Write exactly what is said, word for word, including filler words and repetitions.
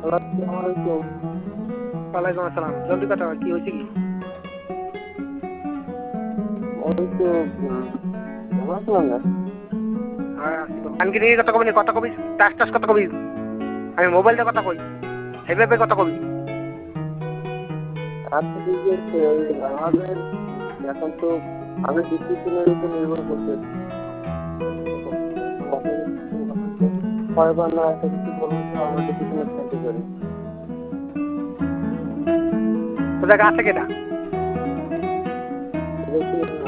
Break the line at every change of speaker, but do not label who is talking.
আসসালামু আলাইকুম।
ওয়ালাইকুম আসসালাম। জলদি কথা কও, কি হইছে কি?
ওই তো উম, ভালো আছিলাম না।
হ্যাঁ আসিব। আনকি নিয়ে কথা কবি নি, কথা কবি টাস টাস কথা কবি। আমি মোবাইল দিয়ে কথা কই, সেইভাবে কথা কবি।
আচ্ছা ঠিক আছে, ওই আমাদের এখন তো আমি ডিসিশনের উপর নির্ভর করতে কয়বার না একটা কিছু বলুন তো আমরা ডিসিশনে থাকতে পারি।
তো জায়গা আছে কেটা?
এটা কি